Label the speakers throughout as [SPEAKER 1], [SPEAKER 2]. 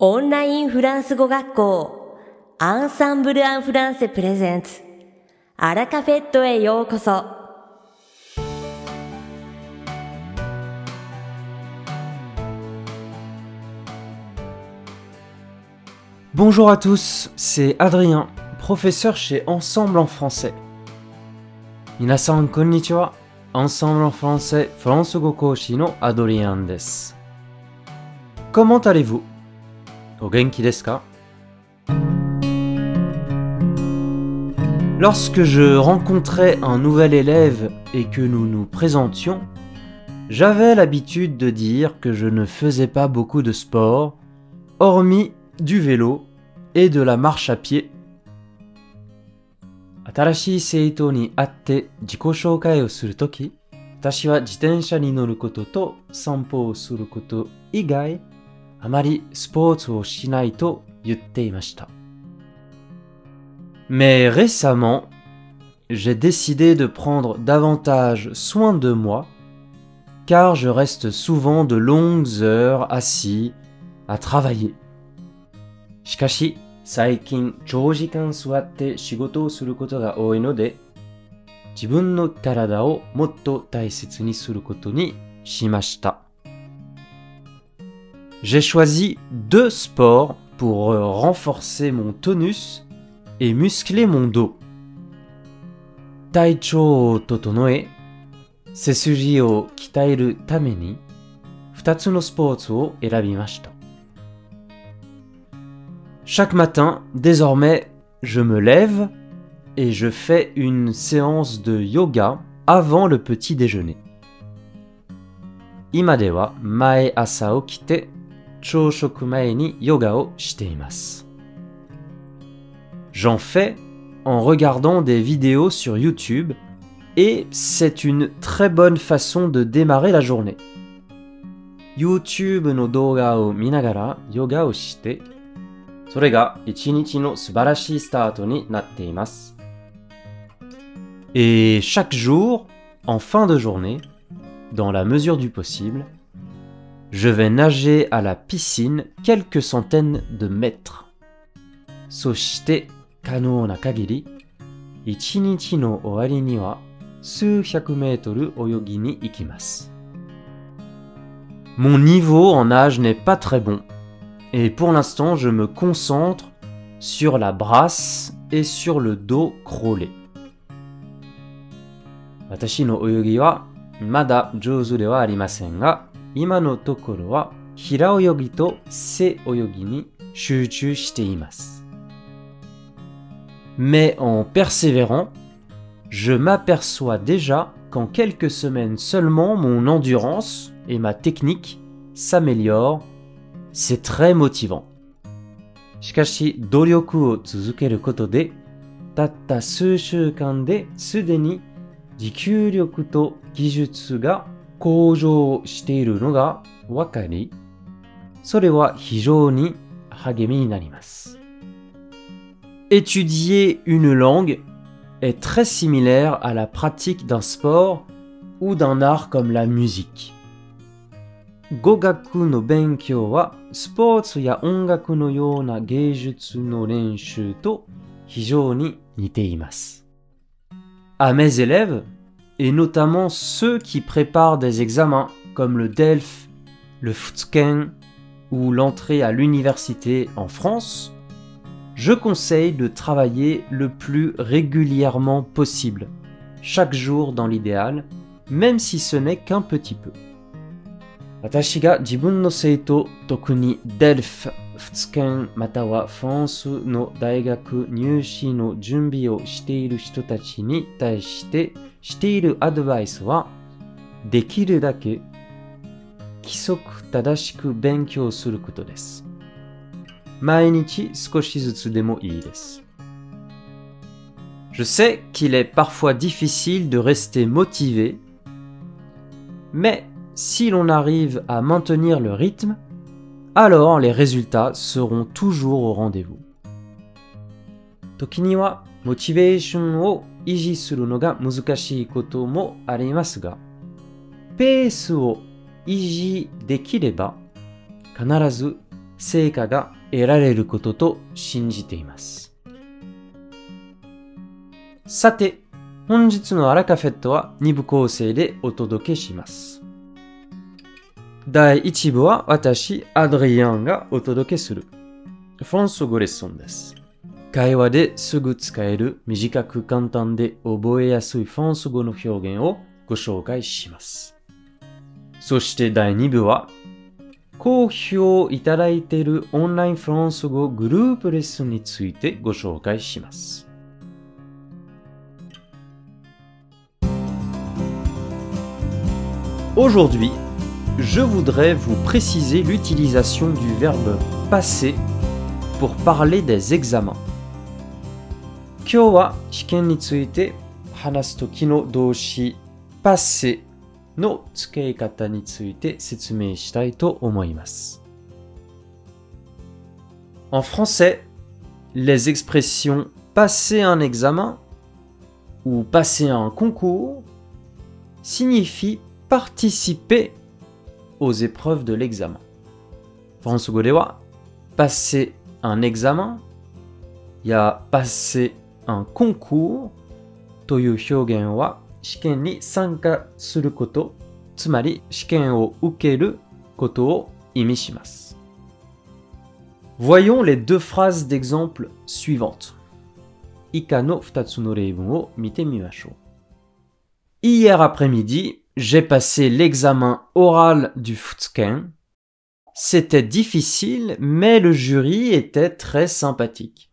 [SPEAKER 1] オンラインフランス語学校アンサンブル・アン・フランセプレゼンツアラカフェットへようこそ。
[SPEAKER 2] Bonjour à tous, c'est Adrien, professeur chez Ensemble en français. Minasan konnichiwa, Ensemble en français, France go koushi no Adrien desu. Comment allez-vous? O genki desu ka? Lorsque je rencontrais un nouvel élève et que nous nous présentions, j'avais l'habitude de dire que je ne faisais pas beaucoup de sport, hormis du vélo et de la marche à pied. 新しい生徒に会って自己紹介をするとき、私は自転車に乗ることと散歩をすること以外、あまりスポーツをしないと言っていました。Mais récemment, j'ai décidé de prendre davantage soin de moi, car je reste souvent de longues heures assis à travailler. しかし、最近長時間座って仕事をすることが多いので、自分の体をもっと大切にすることにしました。J'ai choisi 2 sports pour renforcer mon tonus et muscler mon dos. 体調を整え、背筋を鍛えるために2つのスポーツを選びました。Chaque matin, désormais, je me lève et je fais une séance de yoga avant le petit déjeuner. 今では毎朝起きて朝食前にヨガをしています。J'en fais en regardant des vidéos sur YouTube et c'est une très bonne façon de démarrer la journée. YouTube の動画を見ながらヨガをして、それが一日の素晴らしいスタートになっています。Et chaque jour, en fin de journée, dans la mesure du possible, je vais nager à la piscine quelques centaines de mètres. そして可能な限り、一日の終わりには数百メートル泳ぎに行きます。Mon niveau en nage n'est pas très bon. Et pour l'instant, je me concentre sur la brasse et sur le dos crawlé. 私の泳ぎはまだ上手ではありませんが、今のところは平泳ぎと背泳ぎに集中しています。Mais en persévérant, je m'aperçois déjà qu'en quelques semaines seulement, mon endurance et ma technique s'améliorent.C'est très motivant. しかし、努力を続けることで、たった数週間ですでに持久力と技術が向上しているのがわかり、それは非常に励みになります。Étudier une langue est très similaire à la pratique d'un sport ou d'un art comme la musique.語学の勉強はスポーツや音楽のような芸術の練習と非常に似ています。À mes élèves, et notamment ceux qui préparent des examens comme le DELF, le FUTSUKEN ou l'entrée à l'université en France, je conseille de travailler le plus régulièrement possible, chaque jour dans l'idéal, même si ce n'est qu'un petit peu.私が自分の生徒、特にDELF、FUTSUKENまたはフランスの大学入試の準備をしている人たちに対してしているアドバイスは、できるだけ規則正しく勉強することです。毎日少しずつでもいいです。Je sais qu'il est parfois difficile de rester motivé, mais,Si l'on arrive à maintenir le rythme, alors les résultats seront toujours au rendez-vous. 時にはモチベーションを維持するのが難しいこともありますが、ペースを維持できれば必ず成果が得られることと信じています。さて、本日のアラカフェットは2部構成でお届けします。第1部は私、アドリアンがお届けするフランス語レッスンです。会話ですぐ使える短く簡単で覚えやすいフランス語の表現をご紹介します。そして第2部は好評いただいているオンラインフランス語グループレッスンについてご紹介します。Aujourd'hui, je voudrais vous préciser l'utilisation du verbe passer pour parler des examens. 今日は試験について話すときの動詞 passer の付け方について説明したいと思います。En français, les expressions passer un examen ou passer un concours signifient participer aux épreuves de l'examen. フランス語では passer un examen や passer un concours という表現は試験に参加すること、つまり試験を受けることを意味します。Voyons les deux phrases d'exemple suivantes. 以下の2つの例文を見てみましょう。Hier après-midi, j'ai passé l'examen oral du Futsken. C'était difficile, mais le jury était très sympathique.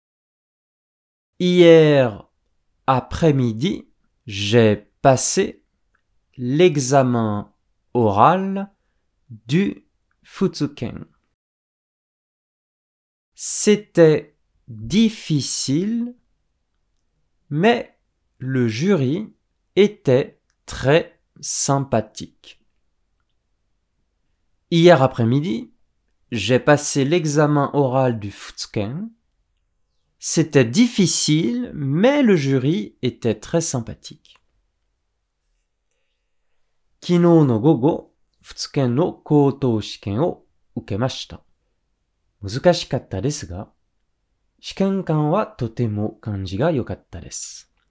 [SPEAKER 2] Hier après-midi, j'ai passé l'examen oral du Futsken. C'était difficile, mais le jury était très sympathique. Hier après-midi, j'ai passé l'examen oral du Futsken. C'était difficile, mais le jury était très sympathique. 昨日の午後、Futskenの口頭試験を受けました。難しかったですが、試験官はとても感じが良かったです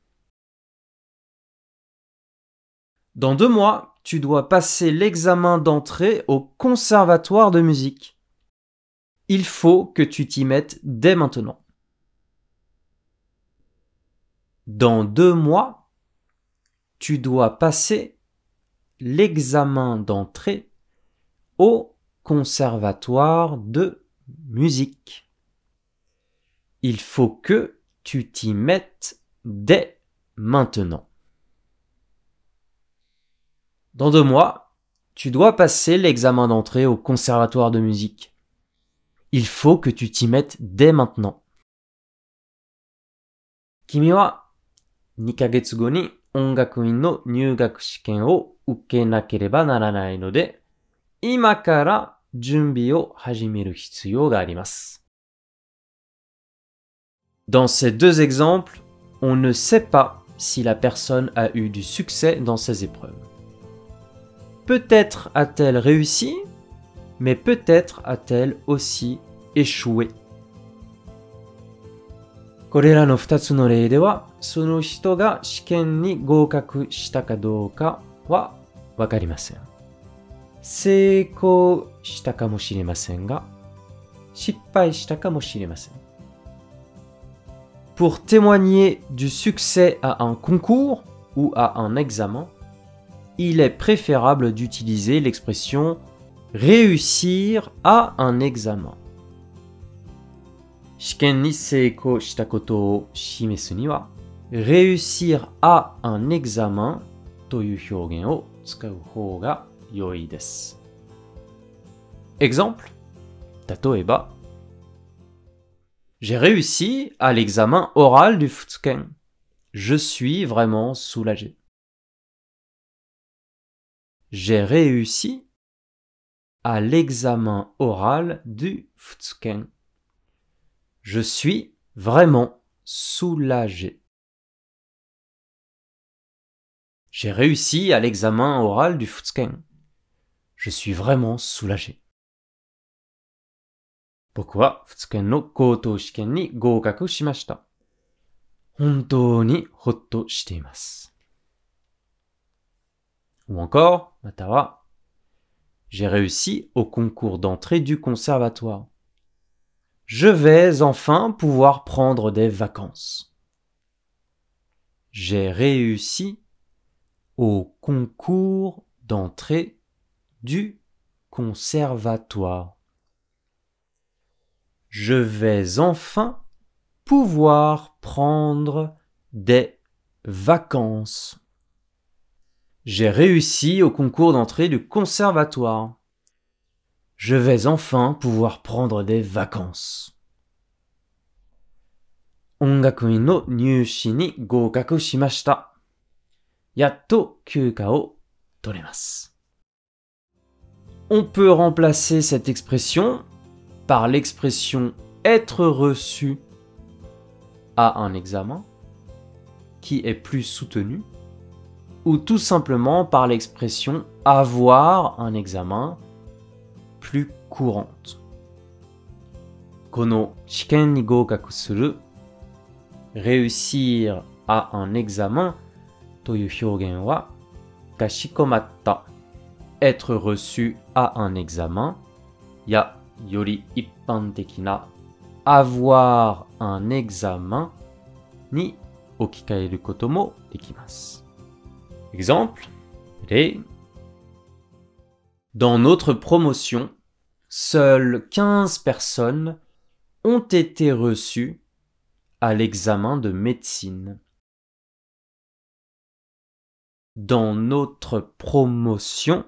[SPEAKER 2] 。Dans 2 mois, tu dois passer l'examen d'entrée au conservatoire de musique. Il faut que tu t'y mettes dès maintenant. Dans 2 mois, tu dois passer l'examen d'entrée au conservatoire de musique. Il faut que tu t'y mettes dès maintenant. Dans 2 mois, tu dois passer l'examen d'entrée au conservatoire de musique. Il faut que tu t'y mettes dès maintenant. 君は2ヶ月後に音楽院の入学試験を受けなければならないので、今から準備を始める必要があります。Dans ces 2 exemples, on ne sait pas si la personne a eu du succès dans ses épreuves. Peut-être a-t-elle réussi, mais peut-être a-t-elle aussi échoué. これらの2つの例では、その人が試験に合格したかどうかはわかりません。成功したかもしれませんが、失敗したかもしれません。Pour témoigner du succès à un concours ou à un examen, il est préférable d'utiliser l'expression réussir à un examen. 試験に成功したことを示すには、réussir à un examen という表現を使う方が良いです。Exemple、例えば、J'ai réussi à l'examen oral du Futsken. Je suis vraiment soulagé. J'ai réussi à l'examen oral du Futsken. Je suis vraiment soulagé. J'ai réussi à l'examen oral du Futsken. Je suis vraiment soulagé. 僕は2日の高等試験に合格しました。本当にほっとしています。Ou encore, または J'ai réussi au concours d'entrée du conservatoire. Je vais enfin pouvoir prendre des vacances. J'ai réussi au concours d'entrée du conservatoire. Je vais enfin pouvoir prendre des vacances. J'ai réussi au concours d'entrée du conservatoire. Je vais enfin pouvoir prendre des vacances. 音楽院の入試に合格しました。やっと休暇を取れます。On peut remplacer cette expression par l'expression être reçu à un examen, qui est plus soutenu, ou tout simplement par l'expression avoir un examen, plus courante. この試験に合格する réussir à un examen という表現はかしこまった être reçu à un examen やより一般的な avoir un examen に置き換えることもできます。Exemple,例 Dans notre promotion, seules 15 personnes ont été reçues à l'examen de médecine. Dans notre promotion,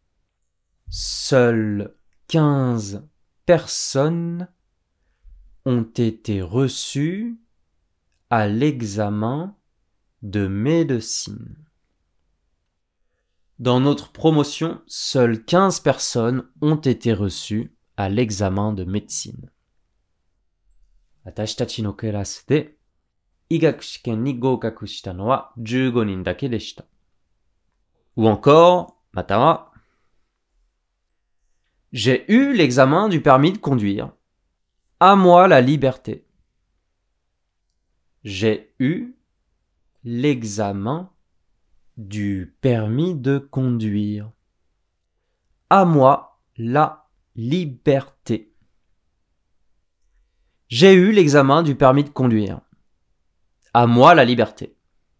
[SPEAKER 2] seules 15 personnes ont été reçues à l'examen de médecine. Dans notre promotion, seules 15 personnes ont été reçues à l'examen de médecine. 私たちのクラスで医学試験に合格したのは15人だけでした。Ou encore, または J'ai eu l'examen du permis de conduire. À moi la liberté. J'ai eu l'examen du permis de conduire. À moi la liberté. J'ai eu l'examen du permis de conduire. À moi la liberté.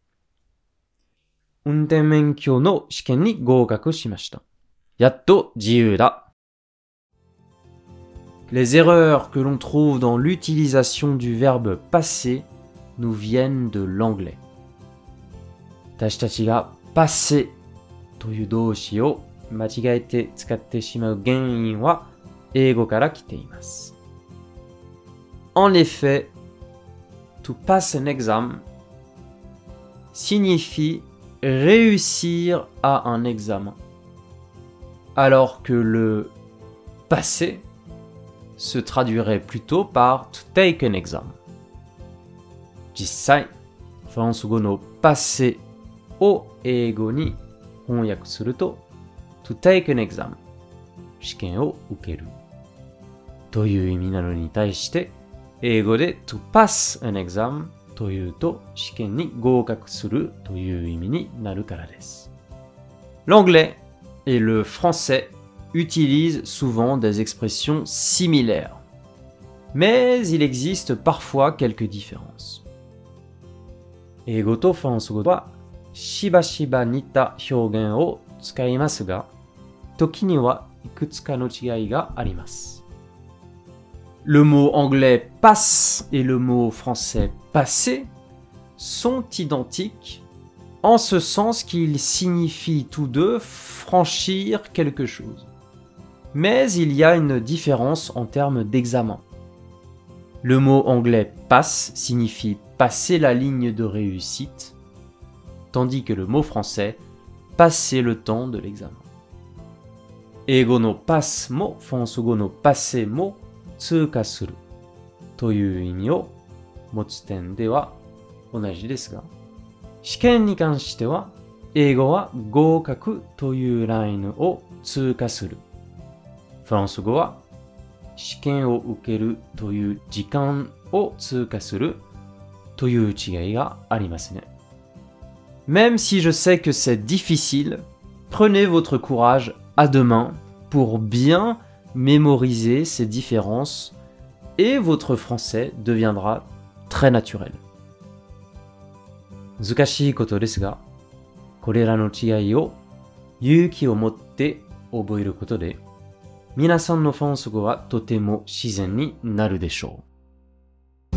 [SPEAKER 2] 運転免許の試験に合格しました。やっと自由だ。Les erreurs que l'on trouve dans l'utilisation du verbe passer nous viennent de l'anglais. 私たちが passer という動詞を間違えて使ってしまう原因は英語から来ています。En effet, to pass an exam signifie réussir à un examen, alors que le passer se traduirait plutôt par to take an exam. 実際、フランス語の passer を英語に翻訳すると to take an exam 試験を受けるという意味なのに対して英語で to pass an exam というと試験に合格するという意味になるからです。L'anglais et le français utilisent souvent des expressions similaires, mais il existe parfois quelques différences. 英語とフランス語はしばしば似た表現を使いますが、時にはいくつかの違いがあります。Le mot anglais passe et le mot français passer sont identiques en ce sens qu'ils signifient tous deux franchir quelque chose. Mais il y a une différence en termes d'examen. Le mot anglais passe signifie passer la ligne de réussite, tandis que le mot français passer le temps de l'examen. 英語の pass もフランス語の passer も通過するという意味を持つ点では同じですが、試験に関しては英語は合格というラインを通過する。フランス語は試験を受けるという時間を通過するという違いがありますね。Même si je sais que c'est difficile, prenez votre courage à deux mains pour bien mémoriser ces différences et votre français deviendra très naturel. 難しいことですが、これらの違いを勇気を持って覚えることで、皆さんのフランス語はとても自然になるでしょう。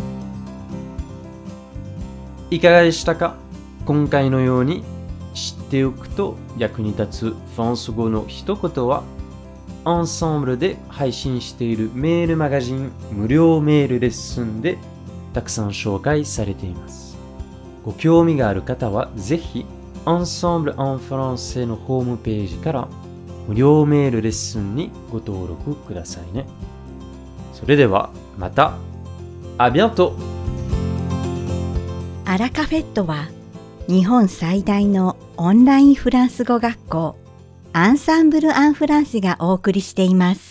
[SPEAKER 2] いかがでしたか？今回のように知っておくと役に立つフランス語の一言は、アンサンブルで配信しているメールマガジン無料メールレッスンでたくさん紹介されています。ご興味がある方はぜひEnsemble en Français のホームページから無料メールレッスンにご登録くださいね。それではまた。À bientôt!
[SPEAKER 3] アラカフェットは日本最大のオンラインフランス語学校アンサンブル・アン・フランセがお送りしています。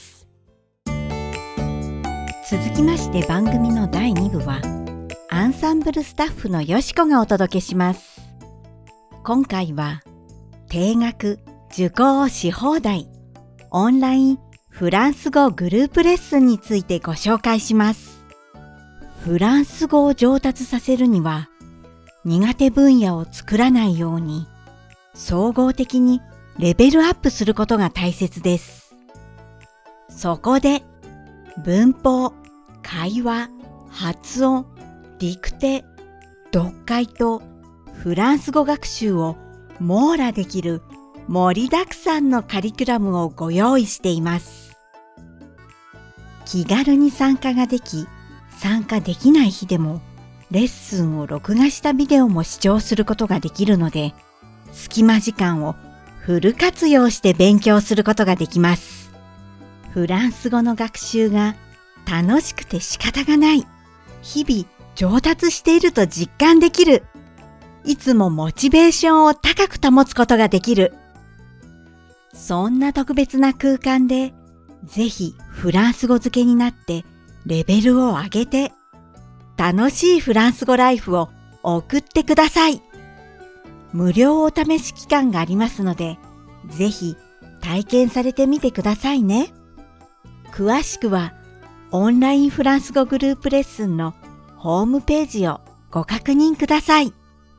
[SPEAKER 3] 続きまして番組の第2部はアンサンブルスタッフのよしこがお届けします。今回は定額受講し放題オンラインフランス語グループレッスンについてご紹介します。フランス語を上達させるには苦手分野を作らないように総合的にレベルアップすることが大切です。そこで文法、会話、発音、ディクテ、読解とフランス語学習を網羅できる盛りだくさんのカリキュラムをご用意しています。気軽に参加ができ、参加できない日でもレッスンを録画したビデオも視聴することができるので、隙間時間をフル活用して勉強することができます。フランス語の学習が楽しくて仕方がない。日々上達していると実感できる。いつもモチベーションを高く保つことができる。そんな特別な空間で、ぜひフランス語漬けになってレベルを上げて、楽しいフランス語ライフを送ってください。無料お試し期間がありますので、ぜひ体験されてみてくださいね。詳しくはオンラインフランス語グループレッスンのホームページをご確認ください。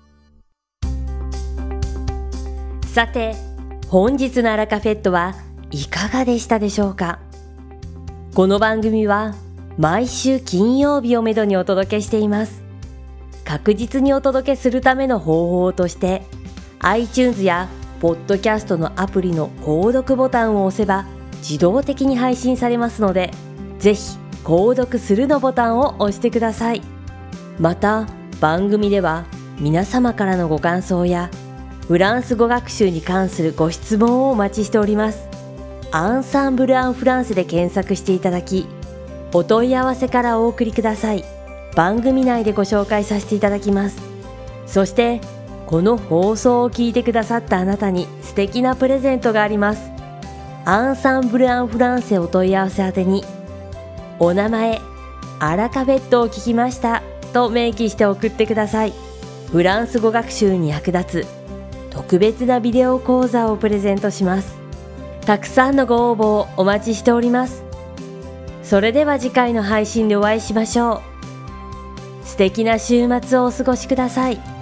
[SPEAKER 1] さて、本日のアラカフェットはいかがでしたでしょうか？この番組は毎週金曜日をめどにお届けしています。確実にお届けするための方法として iTunes やポッドキャストのアプリの購読ボタンを押せば自動的に配信されますので、ぜひ購読するのボタンを押してください。また番組では皆様からのご感想やフランス語学習に関するご質問をお待ちしております。アンサンブル・アン・フランセで検索していただき、お問い合わせからお送りください。番組内でご紹介させていただきます。そしてこの放送を聞いてくださったあなたに素敵なプレゼントがあります。アンサンブル・アン・フランセお問い合わせ宛てに、お名前、アラカフェットを聞きましたと明記して送ってください。フランス語学習に役立つ特別なビデオ講座をプレゼントします。たくさんのご応募をお待ちしております。それでは次回の配信でお会いしましょう。素敵な週末をお過ごしください。